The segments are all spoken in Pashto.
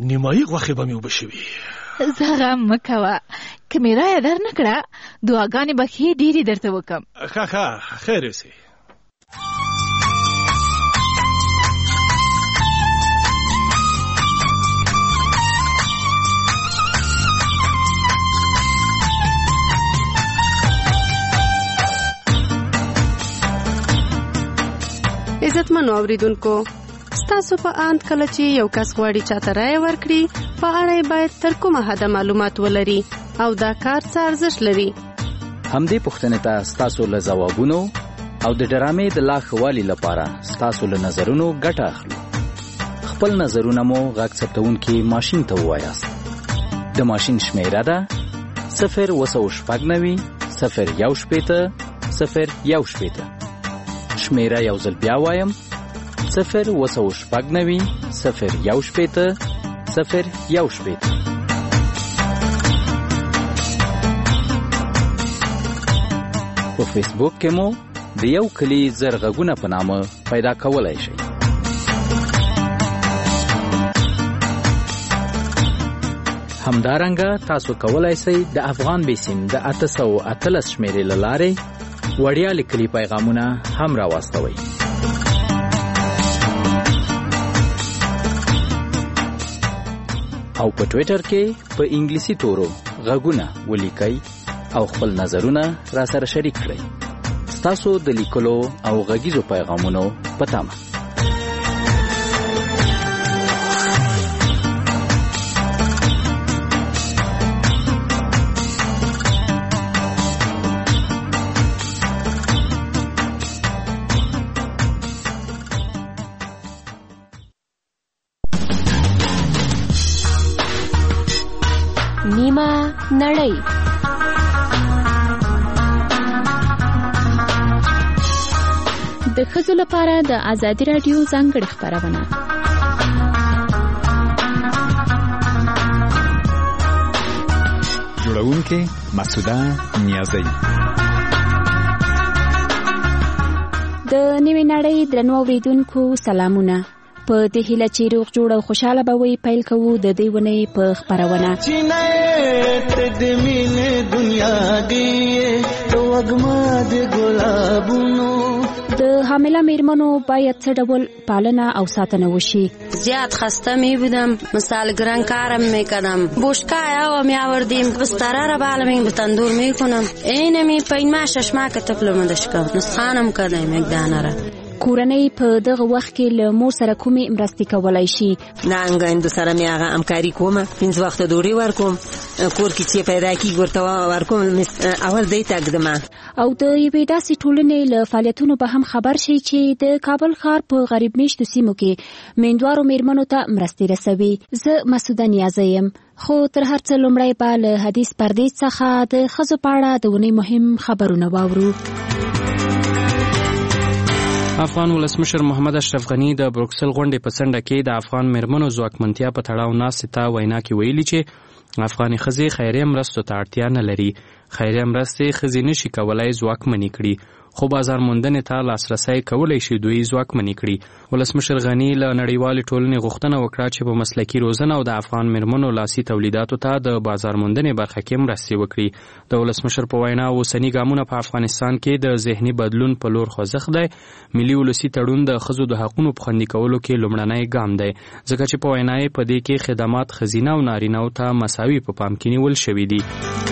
نیمایي غوښې به مې اوبه شوي. زه غم مه کوه، که مې رایه در نه کړه دعاګانې به ښې ډېرې درته وکړم. ښه خیر اوسې. عزتمنو اوریدونکو، ستاسو په اند کله چې یو کس غواړي چاته رایه ورکړي په اړه یې باید تر کومه حده معلومات ولري او دا کار څه ارزښت لري؟ همدې پوښتنې ته ستاسو له ځوابونو او د ډرامې د لا ښه والي لپاره ستاسو له نظرونو ګټه اخلو. خپل نظرونه مو غږ ثبتونکي ماشین ته ووایاست. د ماشین شمیره ده 09069 018 شمیره یو ځل بیا وایم 09069 018 په فیسبوک کې مو د یو کلی زرغونه په نامه پیدا کولای شئ. همدارنګه تاسو کولای شئ د افغان بیسیم د 813 شمیرې له لارې وړیا لیکلي پیغامونه هم راواستوئ. او په ټویټر کې په انګلیسي تورو غږونه ولیکئ او خپل نظرونه را سره شریک کړئ. ستاسو د لیکلو او غږیزو پیغامونو په تمه. نیمه نړۍ. د ښځو لپاره د ازادي راډیو ځانګړې خپرونه. جوړونکې مسعوده نیازی. د نیمه نړۍ درنو اوریدونکو سلامونه. په دې هیله چې روغ جوړ او خوشاله به وي، پیل کوو د دې ونې په خپرونه. د حامله میرمنو باید څه ډول پالنه او ساتنه وشي؟ زیاد خسته می بودم، مثال گران کارم میکردم، بوشکایا و میآوردیم بستره را بالمین به تندور میکنم. اینمی پینما ششما که تپلم دشکا نسخانم کردم یک دانه را. کورنۍ په دغه وخت کې له مور سره کومې مرستې کولای شي؟ نانګاندو سره مې هغه همکاري کومه، 5 وخت ډوډۍ ورکوم، کور کې چې پیدا کیږي ورته ورکوم، اول دی تقدم. او د یوې داسې ټولنې له فعالیتونو به هم خبر شي چې د کابل ښار په غریب میشتو سیمو کې میندوارو میرمنو ته مرستې رسوي. زه مسعوده نیازی یم. خو تر هر څه لومړی به له حدیث پردې څخه د ښځو په اړه د ونې مهم خبرونه واورو. افغان ولسمشر محمد اشرف غنی د بروکسل غونډې په څنډه کې د افغان میرمنو ځواکمنتیا په تړاو ناستې ته وینا کې ویلي چې افغاني ښځې خیریه مرستو ته اړتیا نه لري. خیریه مرستې ښځې نشي کولای ځواکمنې کړي، خو بازار موندنې ته لاسرسی کولی شي دوی ځواکمنې کړي. ولسمشر غنی له نړیوالې ټولنې غوښتنه وکړه چې په مسلکي روزنه او د افغان میرمنو لاسي تولیداتو ته د بازار موندنې برخه کې مرستې وکړي. د ولسمشر په وینا اوسني ګامونه په افغانستان کې د ذهني بدلون په لور خوځښت دی. ملي ولسي تړون د ښځو د حقونو په خوندي کولو کې لومړنی ګام دی، ځکه چې په وینا یې په دې کې خدمات ښځینه او نارینه‌و ته مساوي په پام کې نیول شوي دي.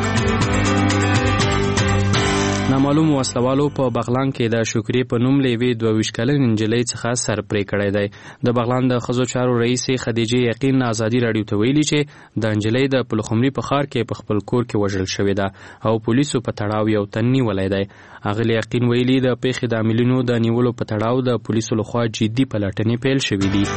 نامعلوم وسلوالو په بغلان کې د شکرې په نوم له یوې 22 کلنې نجلۍ څخه سر پرې کړی دی. د بغلان د ښځو چارو رئیسې خدیجې یقین ازادي راډیو ته ویلي چې د نجلۍ د پلخمري په ښار کې په خپل کور کې وژل شوې ده او پولیسو په تړاو یو تن نیولی دی. اغلې یقین ویلي د پیښې د عاملینو د نیولو په تړاو د پولیسو لخوا جدي پلټنې پیل شوې دي.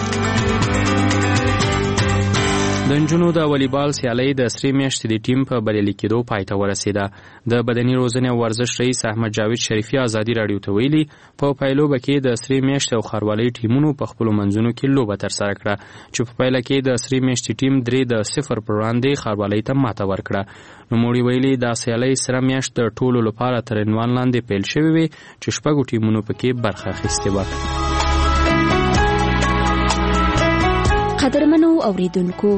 د نجونو د والیبال سیالۍ د سرې میاشتې د ټیم په بریالي کېدو پای ته ورسېده. د بدني روزنې او ورزش رئیس احمد جاوید شریفي ازادي راډیو ته ویلي په پایلوبه کې د سرې میاشتې او ښاروالۍ ټیمونو په خپلو منځونو کې لوبه ترسره کړه چې په پایله کې د سرې میاشتې ټیم 3-0 پر وړاندې ښاروالۍ ته ماته ورکړه. نوموړي ویلي دا سیالۍ سره میاشت د ټولو لپاره تر عنوان لاندې پیل شوې وې چې 6 ټیمونو پکې برخه اخیستې وه. قدرمنو اوریدونکو،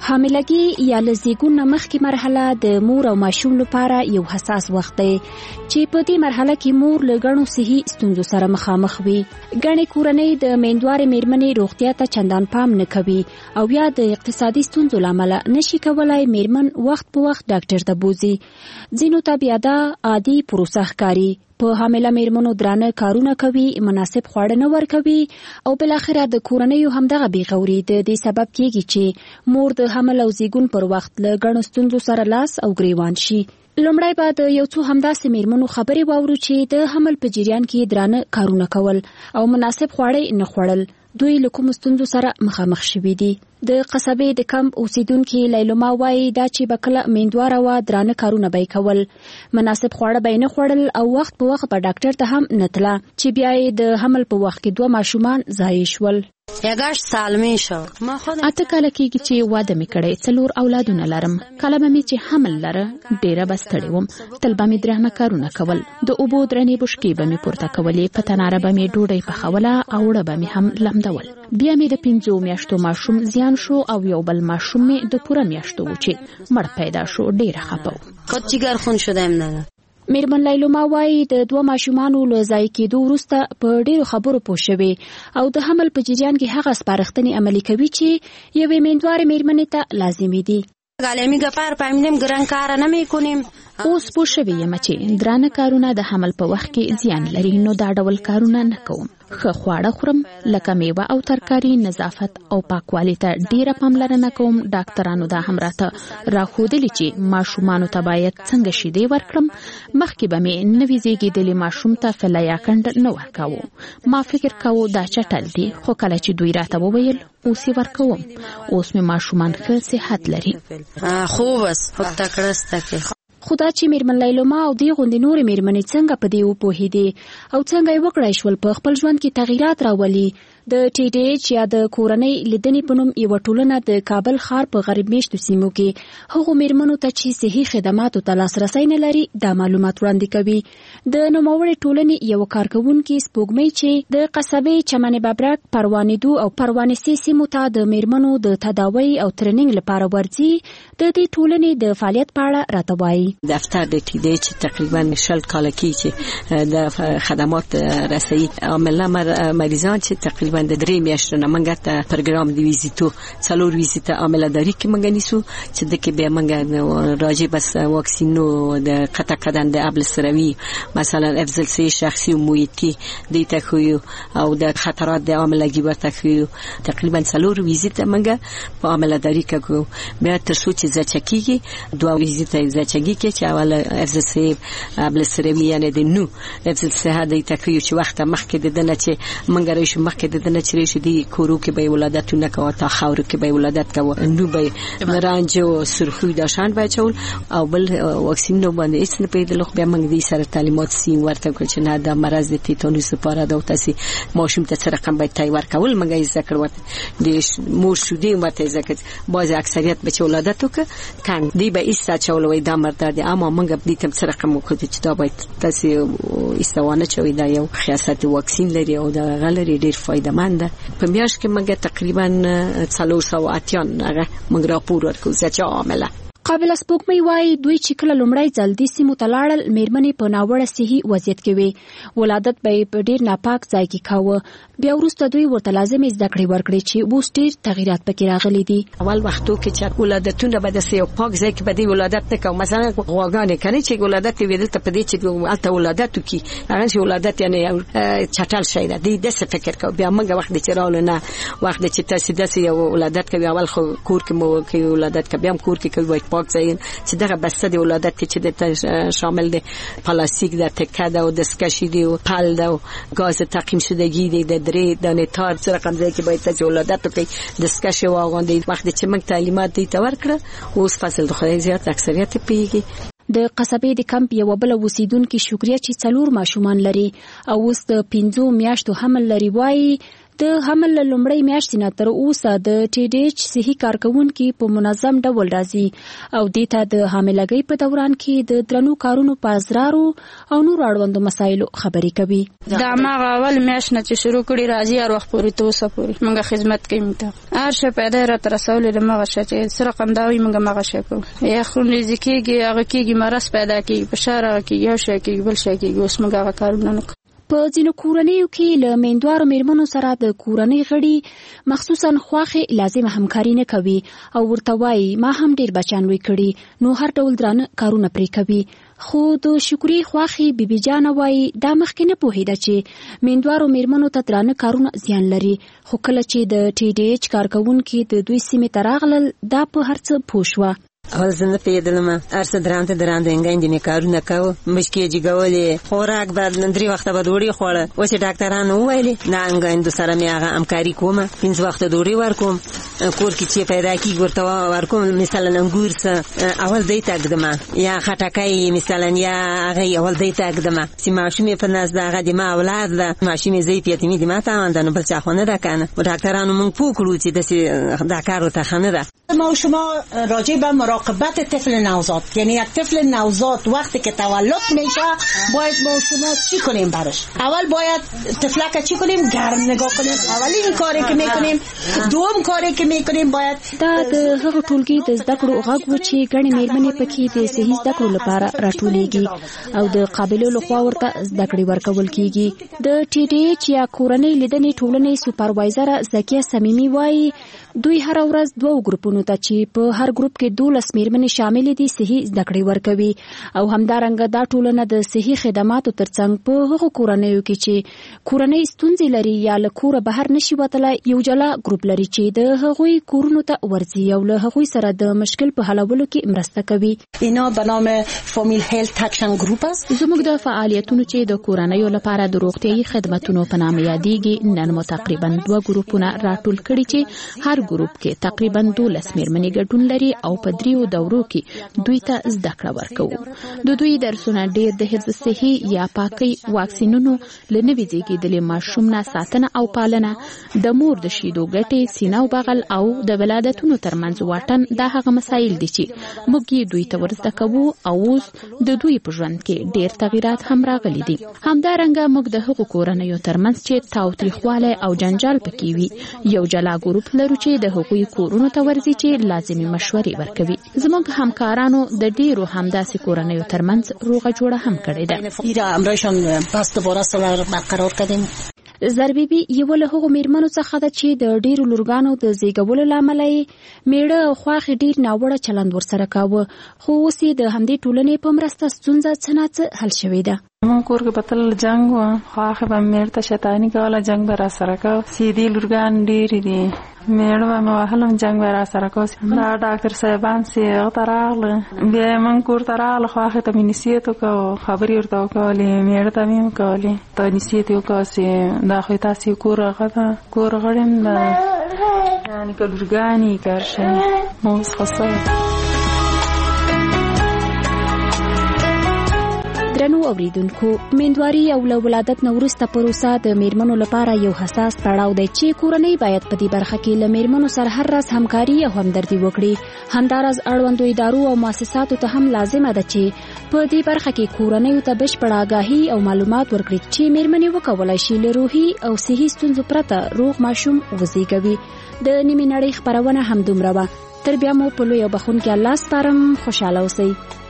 حاملګي یا لزیګون مخکې مرحله د مور او ماشوم لپاره یو حساس وخت دی چې په دې مرحله کې مور له ګڼو صحي ستونزو سره مخامخ وي. ګڼې کورنۍ د میندوارې میرمنې روغتیا ته چندان پام نه کوي او یا د اقتصادي ستونزو له امله نشي کولای میرمن وخت په وخت ډاکټر ته بوزي. ځینو ته بیا دا عادي پروسه ښکاري. په حامله میرمنو درانه کارونه کوي، مناسب خواړه نه ورکوي او بل اخره د کورنیو همدغه بیغوري د دې سبب کیږي چې مور د حمل او زیږون پر وخت له ګڼو ستونزو سره لاس او ګریوان شي. لومړی به د یو څو همداسې میرمنو خبرې واورو چې د حمل په جریان کې درانه کارونه کول او مناسب خواړه نه خوړل دوی له کومو ستونزو سره مخامخ شوي دي. د قصبې د کمپ اوسیدونکي لیلما وایي دا چې به کله میندواره وه درانه کارونه به یې کول، مناسب خواړه به یې نه خوړل او وخت په وخت به ډاکټر ته هم نه تله چې بیا یې د حمل په وخت کې 2 ماشومان ضایع شول. یګاش سالمې شو. ما خو 8 کاله کېږي چې واده مې کړی، 4 اولادونه لرم. کله به مې چې حمل لره ډېره به ستړې وم، تل به مې درانه کارونه کول، د اوبو درنې بشکې به مې پورته کولې، په تناره به مې ډوډۍ پخوله او اوړه به مې هم لمدول. بیا مې د 5 میاشتو ماشوم زیان شو او یو بل ماشوم مې د پوره میاشتو و چې مړ پیدا شو. ډېره خفه وم. خود جگر خون شدم نه. میرمن لیلما وایي د 2 ماشومانو له ضایع کېدو وروسته په ډېرو خبرو پوه شوې او د حمل په جریان کې هغه سپارښتنې عملي کوي چې یوې میندوارې میرمنې ته لازمي دي. گالی گپار پایمدیم گران کار نمی کنیم. اوس پوه شوې یم چې درانه کارونه د حمل په وخت کې زیان لري، نو دا ډول کارونه نه کوم. ښه خواړه خورم لکه میوه او ترکاري، نظافت او پاکوالي ته ډیره پاملرنه کوم. ډاکټرانو دا هم راته راښودلي چې ماشومانو ته باید څنګه شیدې ورکړم. مخکې به مې نوي زیږېدلي ماشوم ته فلیا کنډ نه ورکاوه. ما فکر کاوه دا چټل دي، خو کله چې دوی راته وویل اوس یې ورکوم. اوس مې ماشومان ښه صحت لري. خوب است خود تکړسته کې. خو دا چې میرمن لیلما او دې غوندې نورې میرمنې څنګه په دې وپوهېدې او څنګه یې وکړای شول په خپل ژوند کې تغییرات راولي. د TDH یا د کورنۍ لیدنې په نوم یوه ټولنه د کابل ښار په غریب میشتو سیمو کې هغو میرمنو ته چې صحي خدماتو ته لاسرسی نه لري دا معلومات وړاندې کوي. د نوموړې ټولنې یوه کارکوونکي سپوږمۍ چې د قصبې چمن ببرک، پروانې 2 او پروانې 3 سیمو ته د میرمنو د تداوی او ترنینګ لپاره ورځي، د دې ټولنې د فعالیت په اړه راته وایي. دفتر د TDH تقریبا 40 کاله کې د خدمات رسوي عامله مریضان چې تقریبا د 3 میاشتو نه منګه ته پروګرام دی ویزیتو 4 ویزیت عامله داری کې منګه نیسو چې د کې به منګه راجع بس واکسینو د قطع کردن د ابل سروي مثلا افضل سي شخصي و محیطي د تخویو او د خطرات د عاملګي ورته خو تقریبا 4 ویزیت منګه په عامله داری کې بیا تر څو چې ځچکیږي 2 ویزیت ځچکیږي چې اول افضل سي ابل سروي یعنی د نو افضل سي د تخویو چې وخت مخکې د نه چې منګه راشي مخکې د نه چې شي د کورو کې به ولادتونه کوي تا خاور کې به ولادت کوي نو به رانج او سرخی د شان بچول او بل واکسین نو باندې هیڅ نه پیدل خو به موږ دې سره تعلیمات سي ورته کړ چې نه د مرز د تیتانوس لپاره د تاسو ماشوم ته څه رقم به تای ورکول موږ یې ذکر وته د مور شودي مته ذکر باز اکثریت به ولادت وکړه کان دی به ایسته چولوي د مرد دي اما موږ دې تم څه رقم وکړو چې دا باید تاسو استوانه چوي دا یو خاصیت واکسین لري او دا غلري ډیر فائدہ مند په میاشت کې موږ تقریبا 380 هغه موږ راپور ورکو چې عامله قابل سپوږمۍ وایي دوی چې کله لومړی ځل د سیمو ته لاړل میرمنې په ناوړه صحي وضعیت کې وي، ولادت به یې په ډېر ناپاک ځای کې کاوه. بیا وروسته دوی ورته لازمې زده کړې ورکړې چې اوس ډېر تغییرات پکې راغلي دي. اول وختو کې چې ولادتونه به د یو پاک ځای کې به د ولادت نه کوو، مثلا غواګانې کني چې ولادت وي دلته په دې چې الته ولادت وکي هغه چې ولادت یعنی چټل شي ده د څه فکر کوي. بیا موږ وخت چې راول نه وخت چې تاسو د یو ولادت کوي اول خو کور کې مو کوي ولادت کوي بیا کور کې کوي پاک ځای چې دغه بسته د ولادت چې د شامل دي پلاستیک د تکه ده او د سکشي دی او پال ده او غاز تقیم شدگی دی د درې دانه تار سره قمځي کې باید ته ولادت کوي د سکشي واغوندي وخت چې موږ تعلیمات دي ته ورکړه اوس فصل د خدای زیات اکثریت پیږي. د قصبې د کمپ یو بل اوسیدونکو شکریا چې 4 ماشومان لري او اوس د 15 میاشتو حمل لري وایي د حمل لومړی میاشتې نه تر اوسه د TDH صحي کارکونکي په منظم ډول راځي او دې ته د حاملګۍ په دوران کې د درنو کارونو په اسرارو او نور اړوندو مسایلو خبرې کوي. دا ماغه اول میاشت نه چې شروع کړي راځي هر وخت پورې تر اوسه پورې موږ خدمت کوي. ته هر شی پیدا را تر رسول د ماغه شی چې سره قنداوي موږ ماغه شی کوو یا خون ریزکیږي هغه کېږي مرز پیدا کېږي فشار کېږي یو شی کېږي بل شی کېږي اوس موږ هغه کارونه نه کوو. په ځینو کورنیو کې له میندوارو میرمنو سره د کورنۍ غړي مخصوصا خواخې لازمه همکاري نه کوي او ورته وایي ما هم ډېر بچیان لوی کړي نو هر ډول درانه کارونه پرې کوي. خو د شکري خواخې بیبي جانه وایي دا مخکې نه پوهېده چې میندوارو میرمنو ته درانه کارونه زیان لري خو کله چې د TDH کارکونکي د دوی سیمې ته راغلل دا په هر څه پوه شوه. اول زه نه پوهېدلم هر څه درانده انګاندې مې کارونه کوو مشکې جګولې خوراک به 3 وخته به ډوډۍ خوړه. اوس یې ډاکټرانو وویلې نه انګاندو سره مې هغه همکاري کومه 5 وخته ډوډۍ ورکوم کور کې چې پیدا کېږي ورته ورکوم مثلا انګور څه اول دی ته ږدم یا خټکی مثلا یا هغه اول دی ته ږدم چې ماشوم یې په ناز ده هغه د ما اولاد ده ماشوم یې ضعیف یتیمي د ما تاوان ده نو بل چا خو نه ده که نه ډاکټرانو موږ پوه کړو چې داسې دا کار ورته ښه نه ده. ما و شما راجع به مراقبت طفل نوزاد یعنی یک طفل نوزاد وقتی که تولد میشه باید ما و شما چی کنیم براش؟ اول باید طفلک چی کنیم؟ گرم نگاه کنیم. اولین کاری که میکنیم دوم کاری که میکنیم باید دا د هغه ټولګي د زده کړو غږ و چې ګڼې میرمنې پکې د صحي زده کړو لپاره راټولېږي او د قابلو لخوا ورته زده کړې ورکول کېږي. د TDH یا کورنۍ لیدنې ټولنې سوپروایزر زکیه صمیمي وایي دوی هر ورځ 2 ګروپونو ته چې په هر ګروپ کې 12 میرمنې شامل دي صحي زده کړې ورکوي او همدارنګه دا ټولنه د صحي خدماتو ترڅنګ په هغو کورنیو کې چې کورنۍ ستونزې لري یا له کوره بهر نشي وتلی یو جلا ګروپ لري چې د هغوی کورونو ته ورځي او له هغوی سره د مشکل په حلولو کې مرسته کوي. اینا به نام فامیل هیلث اکشن ګروپ است. زموږ د فعالیتونو چې د کورنیو لپاره د روغتیايي خدماتو په نامه یادېږي نن مو تقریبا 2 ګروپونه راټول کړي چې هر ګروپ کې تقریبا 12 میرمنې ګډون لري او په 3 دورو کې دوی ته زده کړه ورکوو. د دوی درسونه ډېر د حفظ صحي یا پاکي واکسینونو لنوي زیږیدلې ماشوم نه ساتنه او پالنه د مور د شیدو ګټې سینه او بغل او د ولادتونو ترمنځ واټن دا هغه مسایل دي چې موږ دوی ته ورزده کوو او اوس د دوی په ژوند کې ډېر تغیرات هم راغلي دي. همدارنګه موږ د هغو کورنیو ترمنځ چې تاوتریخوالی او جنجال پکې وي یو جلا ګروپ لرو چې د هغوی کورونو ته ورځي چې لازمي مشورې ورکوي. زموږ همکارانو د ډیرو همداسې کورنیو ترمنځ روغه جوړه هم کړې ده. ایرا امرشان پس دوباره سره برقرار کردیم. زربیبي یو له هغو میرمنو څخه ده چې د ډیرو لورګانو د زیږولو له امله یې میړه او خواښې ډیر ناوړه چلند ورسره کاوه خو اوس یې د همدې ټولنې په مرسته ستونزه څه نه څه حل شوې ده. مون کور کې بتل جنگ و خواخه به میرته شیطانی کوله جنگ به را سره کو سیدی لورګان ډیر دي میړه ما وهلم جنگ به را سره کو دا ډاکټر صاحبان سي غتراغله بیا مون کور تراغله خواخه ته منسیته کو خبري ورته کولې میړه ته مې کولې ته نسیته کو سي دا خو تاسو کور غړم دا یعنی کلورګانی کارشه مو خاصه. درنو اوریدونکو میندواري او له ولادت نه وروسته پروسه د میرمنو لپاره یو حساس پړاو دی چې کورنۍ باید په دې برخه کې له میرمنو سره هر راز همکاري او همدردي وکړي. همداراز اړوندو ادارو او مؤسساتو ته هم لازمه ده چې په دې برخه کې کورنۍ ته بشپړه آګاهي او معلومات ورکړي چې میرمنې وکولای شي له روحي او صحي ستونزو پرته روغ ماشوم وزېږوي. د نیمې نړۍ خپرونه هم دومره وه. تر بیا مو په لوی او بخښونکي الله سپارم. خوشحاله اوسئ.